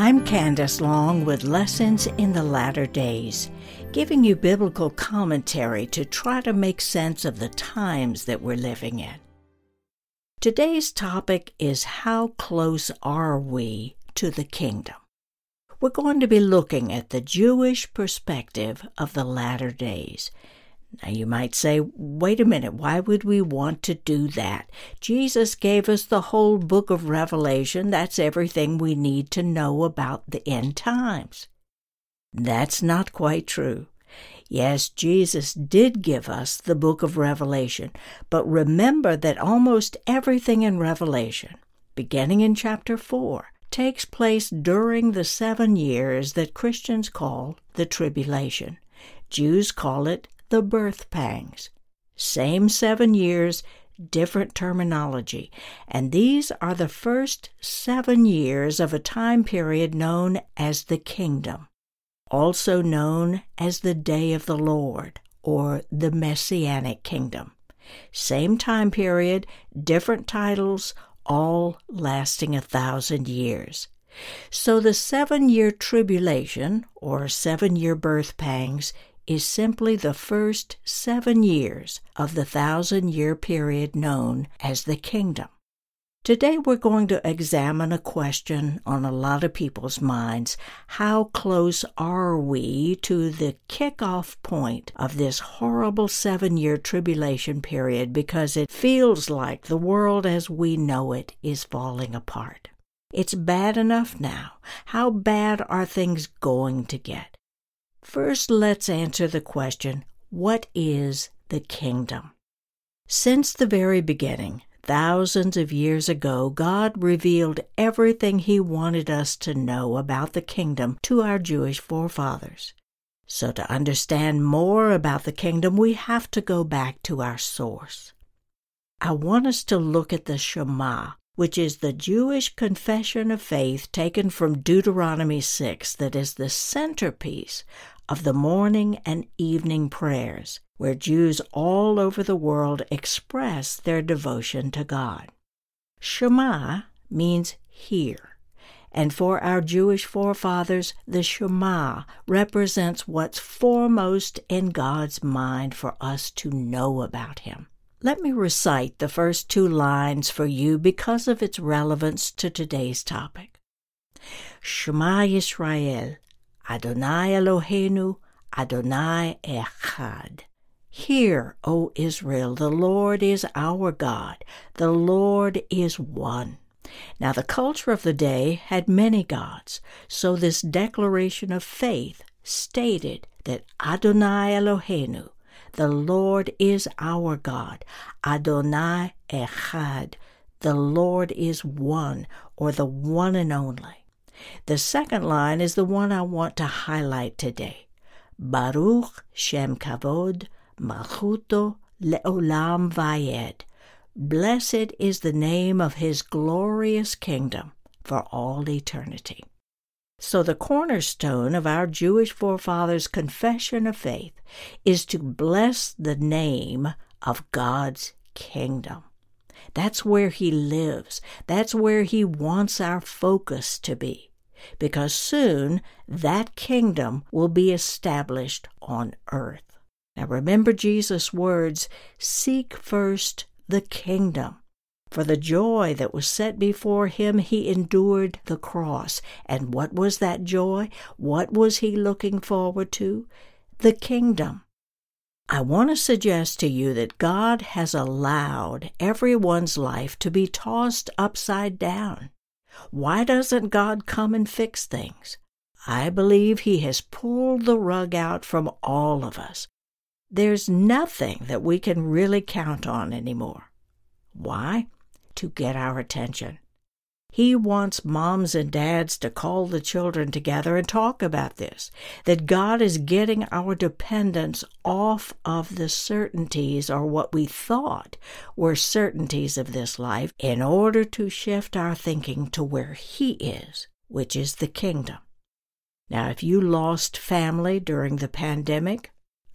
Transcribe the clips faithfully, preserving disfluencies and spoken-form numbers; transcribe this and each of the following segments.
I'm Candace Long with Lessons in the Latter Days, giving you biblical commentary to try to make sense of the times that we're living in. Today's topic is how close are we to the kingdom? We're going to be looking at the Jewish perspective of the latter days. Now you might say, wait a minute, why would we want to do that? Jesus gave us the whole book of Revelation. That's everything we need to know about the end times. That's not quite true. Yes, Jesus did give us the book of Revelation, but remember that almost everything in Revelation, beginning in chapter four, takes place during the seven years that Christians call the tribulation. Jews call it the birth pangs. Same seven years, different terminology. And these are the first seven years of a time period known as the kingdom, also known as the day of the Lord, or the Messianic kingdom. Same time period, different titles, all lasting a thousand years. So the seven-year tribulation, or seven-year birth pangs, is simply the first seven years of the thousand-year period known as the kingdom. Today we're going to examine a question on a lot of people's minds. How close are we to the kickoff point of this horrible seven-year tribulation period, because it feels like the world as we know it is falling apart? It's bad enough now. How bad are things going to get? First, let's answer the question, what is the kingdom? Since the very beginning, thousands of years ago, God revealed everything He wanted us to know about the kingdom to our Jewish forefathers. So to understand more about the kingdom, we have to go back to our source. I want us to look at the Shema, which is the Jewish confession of faith taken from Deuteronomy six, that is the centerpiece of the morning and evening prayers, where Jews all over the world express their devotion to God. Shema means hear, and for our Jewish forefathers, the Shema represents what's foremost in God's mind for us to know about Him. Let me recite the first two lines for you because of its relevance to today's topic. Shema Yisrael, Adonai Eloheinu, Adonai Echad. Hear, O Israel, the Lord is our God, the Lord is one. Now the culture of the day had many gods, so this declaration of faith stated that Adonai Eloheinu, the Lord is our God, Adonai Echad, the Lord is one, or the one and only. The second line is the one I want to highlight today. Baruch Shem Kavod Malchuto Le'olam Vayed. Blessed is the name of His glorious kingdom for all eternity. So the cornerstone of our Jewish forefathers' confession of faith is to bless the name of God's kingdom. That's where He lives. That's where He wants our focus to be, because soon that kingdom will be established on earth. Now remember Jesus' words, seek first the kingdom. For the joy that was set before Him, He endured the cross. And what was that joy? What was He looking forward to? The kingdom. I want to suggest to you that God has allowed everyone's life to be tossed upside down. Why doesn't God come and fix things? I believe He has pulled the rug out from all of us. There's nothing that we can really count on anymore. Why? To get our attention. He wants moms and dads to call the children together and talk about this, that God is getting our dependence off of the certainties, or what we thought were certainties of this life, in order to shift our thinking to where He is, which is the kingdom. Now, if you lost family during the pandemic,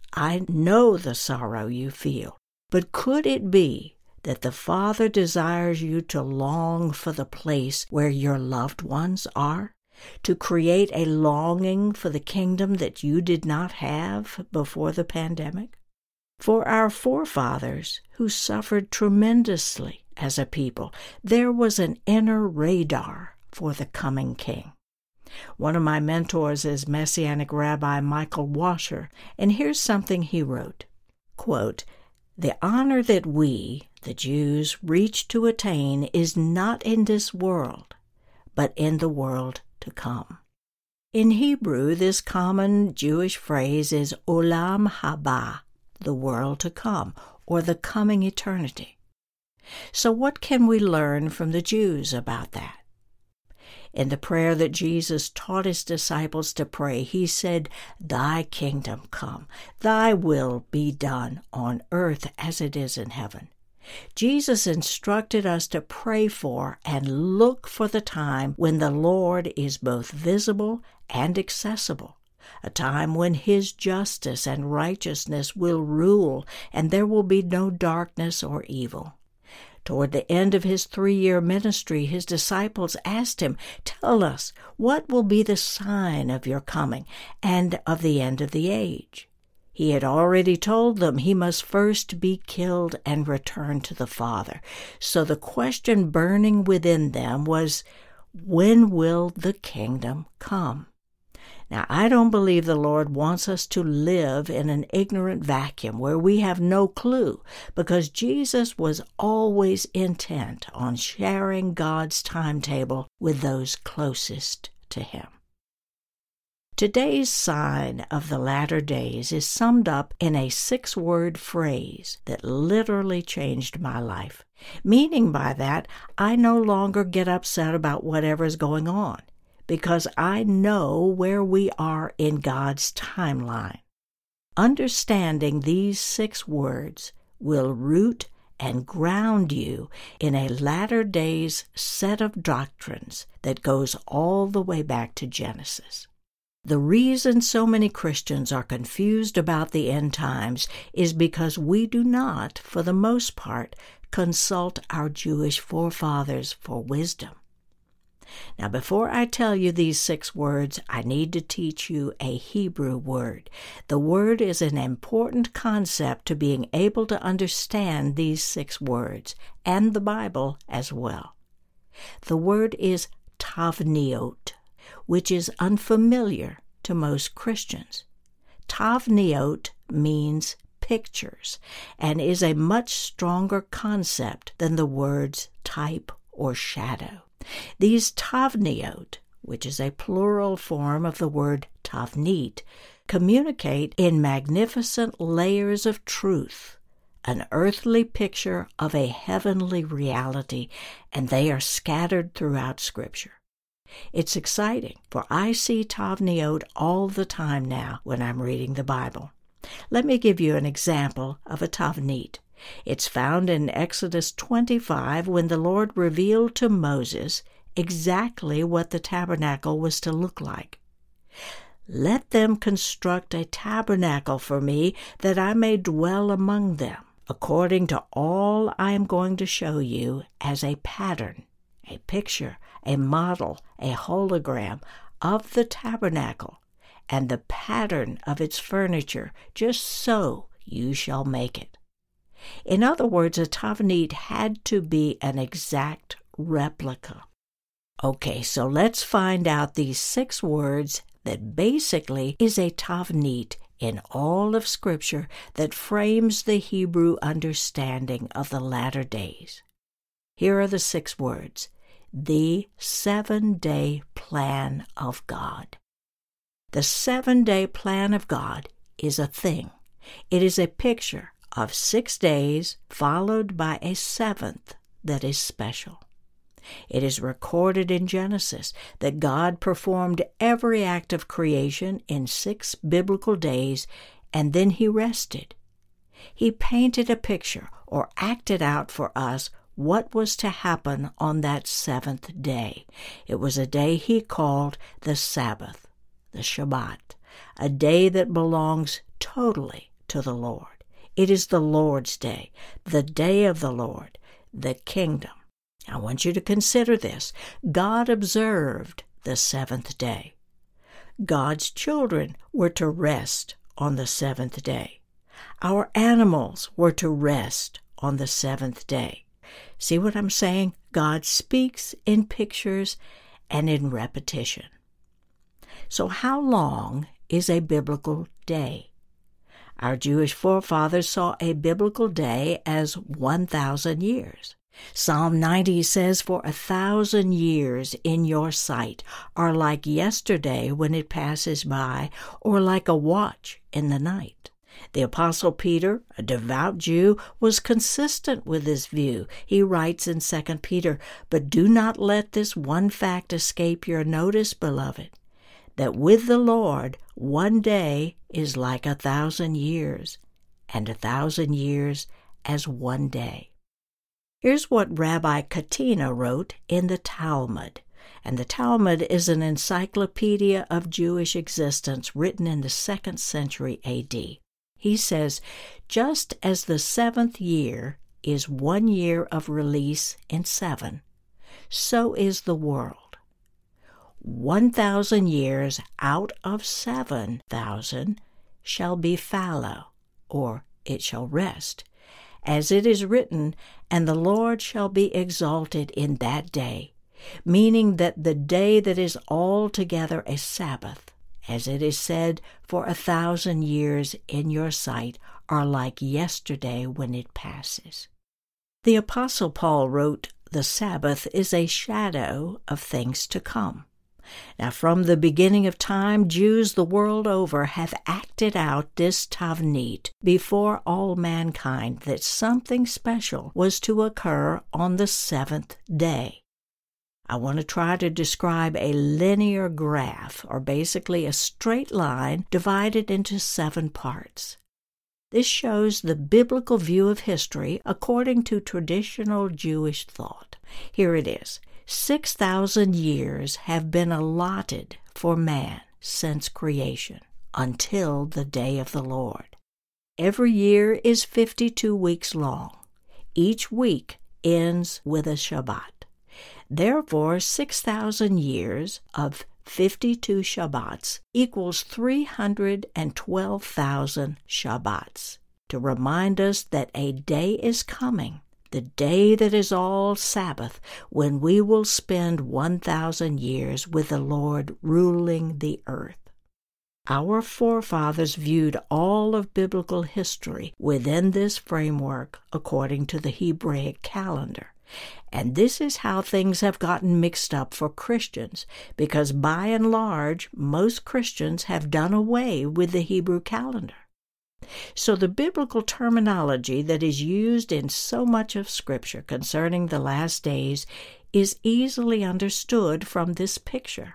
I know the sorrow you feel, but could it be that the Father desires you to long for the place where your loved ones are? To create a longing for the kingdom that you did not have before the pandemic? For our forefathers, who suffered tremendously as a people, there was an inner radar for the coming king. One of my mentors is Messianic Rabbi Michael Washer, and here's something he wrote. Quote, "The honor that we, the Jews, reach to attain is not in this world, but in the world to come." In Hebrew, this common Jewish phrase is Olam Haba, the world to come, or the coming eternity. So what can we learn from the Jews about that? In the prayer that Jesus taught his disciples to pray, he said, "Thy kingdom come, thy will be done on earth as it is in heaven." Jesus instructed us to pray for and look for the time when the Lord is both visible and accessible, a time when his justice and righteousness will rule and there will be no darkness or evil. Toward the end of his three-year ministry, his disciples asked him, "Tell us, what will be the sign of your coming and of the end of the age?" He had already told them he must first be killed and return to the Father. So the question burning within them was, when will the kingdom come? Now, I don't believe the Lord wants us to live in an ignorant vacuum where we have no clue, because Jesus was always intent on sharing God's timetable with those closest to him. Today's sign of the latter days is summed up in a six-word phrase that literally changed my life. Meaning by that, I no longer get upset about whatever's going on, because I know where we are in God's timeline. Understanding these six words will root and ground you in a latter days set of doctrines that goes all the way back to Genesis. The reason so many Christians are confused about the end times is because we do not, for the most part, consult our Jewish forefathers for wisdom. Now, before I tell you these six words, I need to teach you a Hebrew word. The word is an important concept to being able to understand these six words, and the Bible as well. The word is tavniot, which is unfamiliar to most Christians. Tavniot means pictures, and is a much stronger concept than the words type or shadow. These tavniot, which is a plural form of the word tavnit, communicate in magnificent layers of truth, an earthly picture of a heavenly reality, and they are scattered throughout Scripture. It's exciting, for I see tavniot all the time now when I'm reading the Bible. Let me give you an example of a tavnit. It's found in Exodus twenty-five when the Lord revealed to Moses exactly what the tabernacle was to look like. "Let them construct a tabernacle for me, that I may dwell among them, according to all I am going to show you as a pattern, a picture, a model, a hologram of the tabernacle, and the pattern of its furniture, just so you shall make it." In other words, a tavnit had to be an exact replica. Okay, so let's find out these six words that basically is a tavnit in all of Scripture that frames the Hebrew understanding of the latter days. Here are the six words: the seven-day plan of God. The seven-day plan of God is a thing. It is a picture of six days followed by a seventh that is special. It is recorded in Genesis that God performed every act of creation in six biblical days, and then he rested. He painted a picture or acted out for us what was to happen on that seventh day. It was a day he called the Sabbath, the Shabbat, a day that belongs totally to the Lord. It is the Lord's day, the day of the Lord, the kingdom. I want you to consider this. God observed the seventh day. God's children were to rest on the seventh day. Our animals were to rest on the seventh day. See what I'm saying? God speaks in pictures and in repetition. So how long is a biblical day? Our Jewish forefathers saw a biblical day as one thousand years. Psalm ninety says, "For a thousand years in your sight are like yesterday when it passes by, or like a watch in the night." The Apostle Peter, a devout Jew, was consistent with this view. He writes in Second Peter, "But do not let this one fact escape your notice, beloved, that with the Lord one day is like a thousand years, and a thousand years as one day." Here's what Rabbi Katina wrote in the Talmud. And the Talmud is an encyclopedia of Jewish existence written in the second century A D. He says, "Just as the seventh year is one year of release in seven, so is the world. One thousand years out of seven thousand shall be fallow, or it shall rest. As it is written, and the Lord shall be exalted in that day," meaning that the day that is altogether a Sabbath, as it is said, "For a thousand years in your sight are like yesterday when it passes." The Apostle Paul wrote, "The Sabbath is a shadow of things to come." Now, from the beginning of time, Jews the world over have acted out this tavnit before all mankind that something special was to occur on the seventh day. I want to try to describe a linear graph, or basically a straight line divided into seven parts. This shows the biblical view of history according to traditional Jewish thought. Here it is. Six thousand years have been allotted for man since creation, until the day of the Lord. Every year is fifty-two weeks long. Each week ends with a Shabbat. Therefore, six thousand years of fifty-two Shabbats equals three hundred twelve thousand Shabbats, to remind us that a day is coming, the day that is all Sabbath, when we will spend one thousand years with the Lord ruling the earth. Our forefathers viewed all of biblical history within this framework according to the Hebraic calendar. And this is how things have gotten mixed up for Christians, because by and large, most Christians have done away with the Hebrew calendar. So the biblical terminology that is used in so much of Scripture concerning the last days is easily understood from this picture.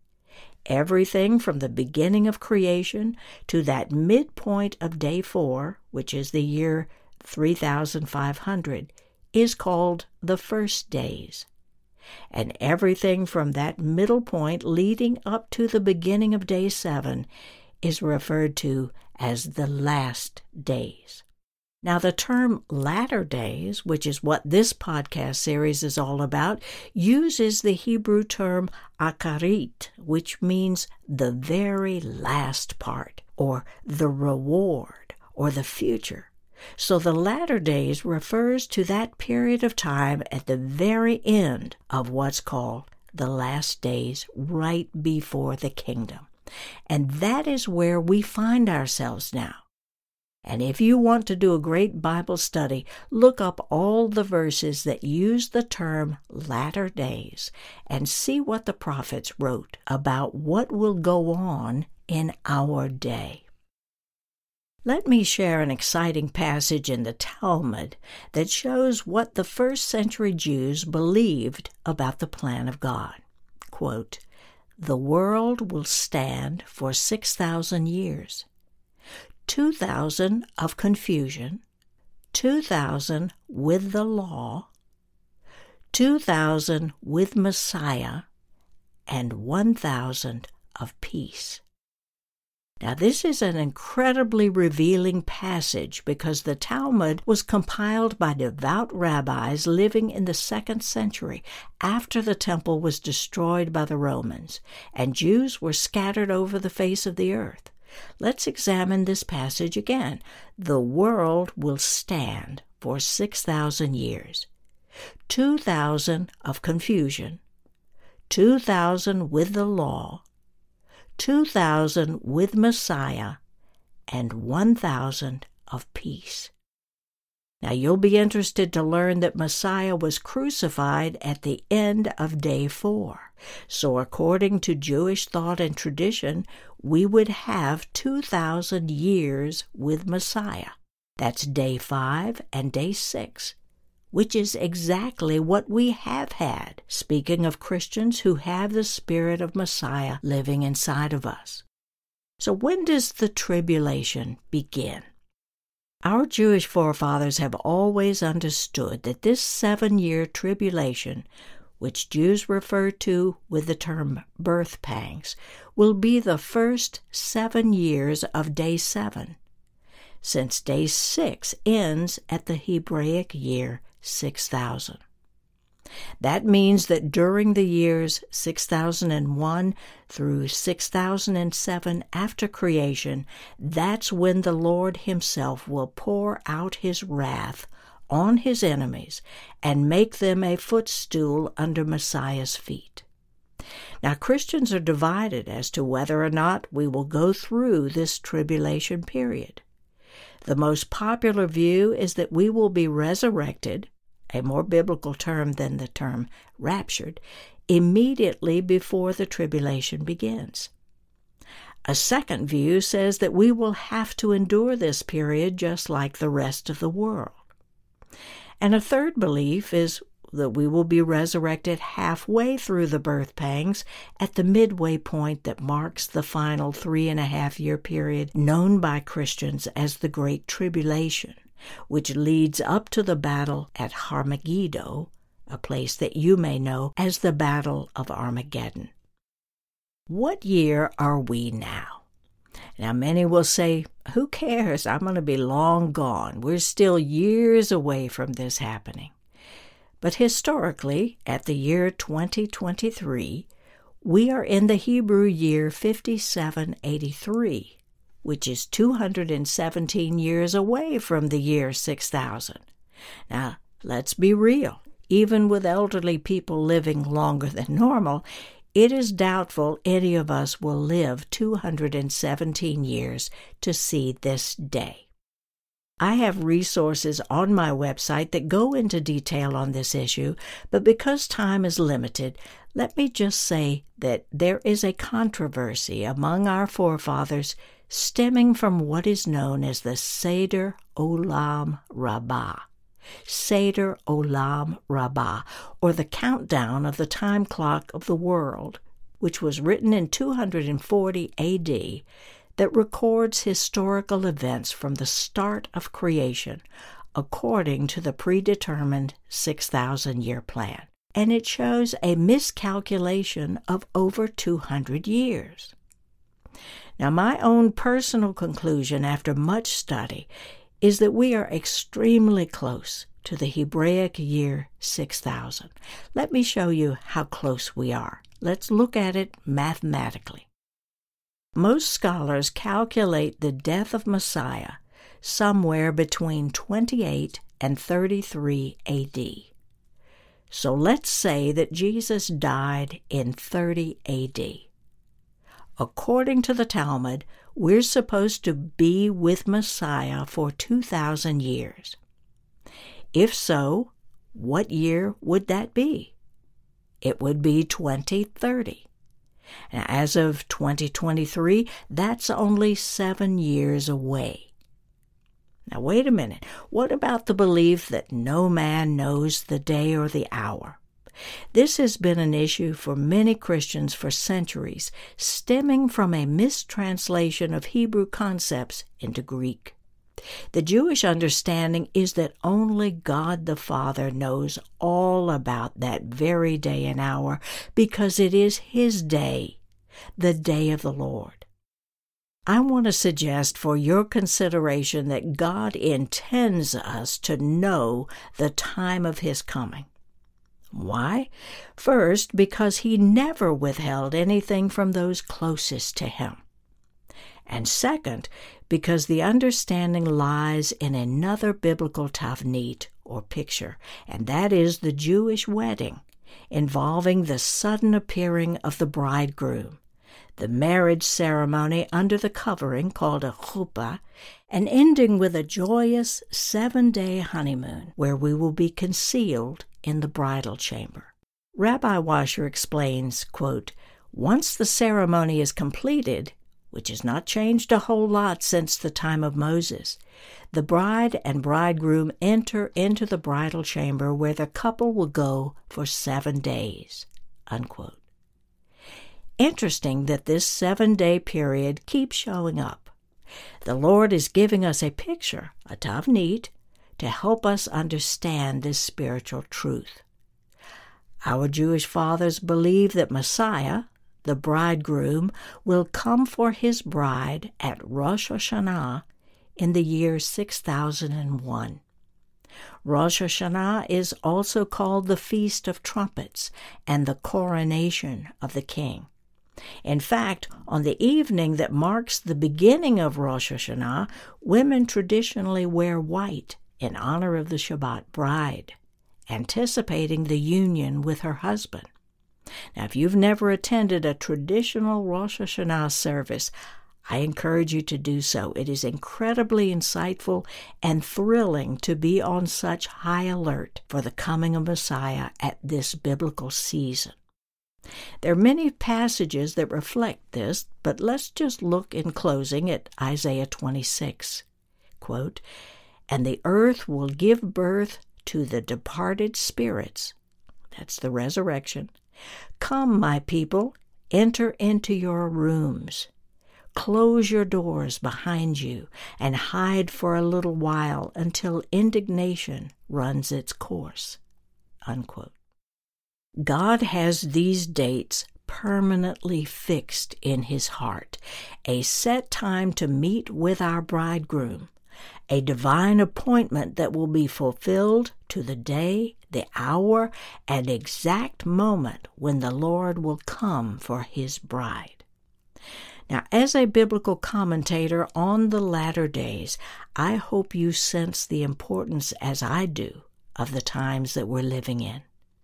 Everything from the beginning of creation to that midpoint of day four, which is the year three thousand five hundred, is called the first days. And everything from that middle point leading up to the beginning of day seven is referred to as the last days. Now, the term latter days, which is what this podcast series is all about, uses the Hebrew term akarit, which means the very last part, or the reward, or the future. So the latter days refers to that period of time at the very end of what's called the last days, right before the kingdom. And that is where we find ourselves now. And if you want to do a great Bible study, look up all the verses that use the term latter days and see what the prophets wrote about what will go on in our day. Let me share an exciting passage in the Talmud that shows what the first century Jews believed about the plan of God. Quote, "The world will stand for six thousand years. Two thousand of confusion, two thousand with the law, two thousand with Messiah, and one thousand of peace." Now, this is an incredibly revealing passage because the Talmud was compiled by devout rabbis living in the second century after the temple was destroyed by the Romans, and Jews were scattered over the face of the earth. Let's examine this passage again. The world will stand for six thousand years. two thousand of confusion, two thousand with the law, two thousand with Messiah, and one thousand of peace. Now, you'll be interested to learn that Messiah was crucified at the end of day four. So according to Jewish thought and tradition, we would have two thousand years with Messiah. That's day five and day six, which is exactly what we have had, speaking of Christians who have the Spirit of Messiah living inside of us. So when does the tribulation begin? Our Jewish forefathers have always understood that this seven-year tribulation, which Jews refer to with the term birth pangs, will be the first seven years of day seven, since day six ends at the Hebraic year six thousand. That means that during the years six thousand one through six thousand seven after creation, that's when the Lord himself will pour out his wrath on his enemies and make them a footstool under Messiah's feet. Now, Christians are divided as to whether or not we will go through this tribulation period. The most popular view is that we will be resurrected, a more biblical term than the term raptured, immediately before the tribulation begins. A second view says that we will have to endure this period just like the rest of the world. And a third belief is that we will be resurrected halfway through the birth pangs at the midway point that marks the final three and a half year period known by Christians as the Great Tribulation, which leads up to the battle at Armageddon, a place that you may know as the Battle of Armageddon. What year are we now? Now, many will say, who cares? I'm going to be long gone. We're still years away from this happening. But historically, at the year twenty twenty-three, we are in the Hebrew year fifty-seven eighty-three, which is two hundred seventeen years away from the year six thousand. Now, let's be real. Even with elderly people living longer than normal, it is doubtful any of us will live two hundred seventeen years to see this day. I have resources on my website that go into detail on this issue, but because time is limited, let me just say that there is a controversy among our forefathers stemming from what is known as the Seder Olam Rabbah. Seder Olam Rabbah, or the countdown of the time clock of the world, which was written in two hundred forty A D, that records historical events from the start of creation according to the predetermined six thousand year plan. And it shows a miscalculation of over two hundred years. Now, my own personal conclusion after much study is that we are extremely close to the Hebraic year six thousand. Let me show you how close we are. Let's look at it mathematically. Most scholars calculate the death of Messiah somewhere between twenty-eight and thirty-three A D. So let's say that Jesus died in thirty A D. According to the Talmud, we're supposed to be with Messiah for two thousand years. If so, what year would that be? It would be twenty thirty. Now, as of twenty twenty-three, that's only seven years away. Now, wait a minute. What about the belief that no man knows the day or the hour? This has been an issue for many Christians for centuries, stemming from a mistranslation of Hebrew concepts into Greek. The Jewish understanding is that only God the Father knows all about that very day and hour because it is His day, the day of the Lord. I want to suggest for your consideration that God intends us to know the time of His coming. Why? First, because He never withheld anything from those closest to Him. And second, because the understanding lies in another biblical tavnit, or picture, and that is the Jewish wedding, involving the sudden appearing of the bridegroom, the marriage ceremony under the covering called a chuppah, and ending with a joyous seven-day honeymoon where we will be concealed in the bridal chamber. Rabbi Washer explains, quote, "Once the ceremony is completed, which has not changed a whole lot since the time of Moses, the bride and bridegroom enter into the bridal chamber where the couple will go for seven days." Unquote. Interesting that this seven-day period keeps showing up. The Lord is giving us a picture, a tavnit, to help us understand this spiritual truth. Our Jewish fathers believe that Messiah, the bridegroom, will come for his bride at Rosh Hashanah in the year six thousand one. Rosh Hashanah is also called the Feast of Trumpets and the coronation of the king. In fact, on the evening that marks the beginning of Rosh Hashanah, women traditionally wear white in honor of the Shabbat bride, anticipating the union with her husband. Now, if you've never attended a traditional Rosh Hashanah service, I encourage you to do so. It is incredibly insightful and thrilling to be on such high alert for the coming of Messiah at this biblical season. There are many passages that reflect this, but let's just look in closing at Isaiah twenty-six. Quote, "And the earth will give birth to the departed spirits." That's the resurrection. "Come, my people, enter into your rooms. Close your doors behind you and hide for a little while until indignation runs its course." Unquote. God has these dates permanently fixed in His heart, a set time to meet with our bridegroom, a divine appointment that will be fulfilled to the day, the hour, and exact moment when the Lord will come for His bride. Now, as a biblical commentator on the latter days, I hope you sense the importance, as I do, of the times that we're living in.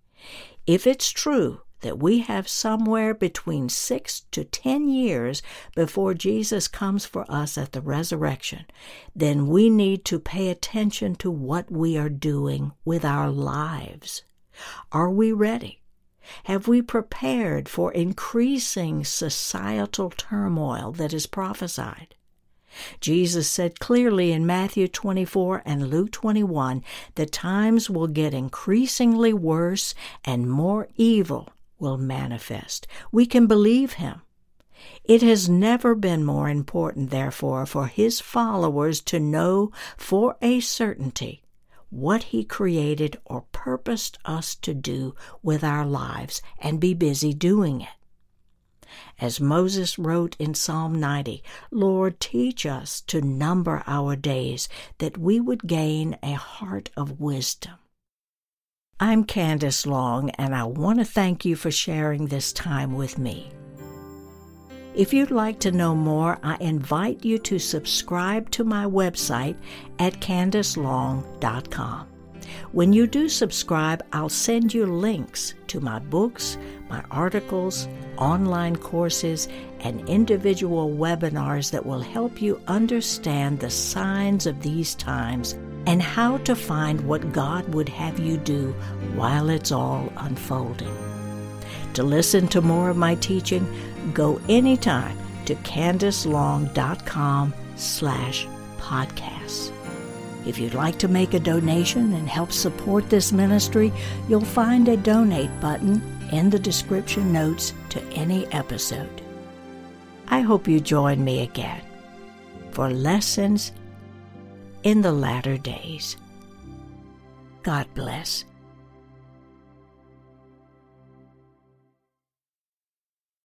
If it's true that we have somewhere between six to ten years before Jesus comes for us at the resurrection, then we need to pay attention to what we are doing with our lives. Are we ready? Have we prepared for increasing societal turmoil that is prophesied? Jesus said clearly in Matthew twenty-four and Luke twenty-one that times will get increasingly worse and more evil will manifest. We can believe Him. It has never been more important, therefore, for His followers to know for a certainty what He created or purposed us to do with our lives and be busy doing it. As Moses wrote in Psalm ninety, "Lord, teach us to number our days, that we would gain a heart of wisdom." I'm Candace Long, and I want to thank you for sharing this time with me. If you'd like to know more, I invite you to subscribe to my website at candace long dot com. When you do subscribe, I'll send you links to my books, my articles, online courses, and individual webinars that will help you understand the signs of these times and how to find what God would have you do while it's all unfolding. To listen to more of my teaching, go anytime to candace long dot com slash podcasts. If you'd like to make a donation and help support this ministry, you'll find a donate button in the description notes to any episode. I hope you join me again for Lessons in the Latter Days. God bless.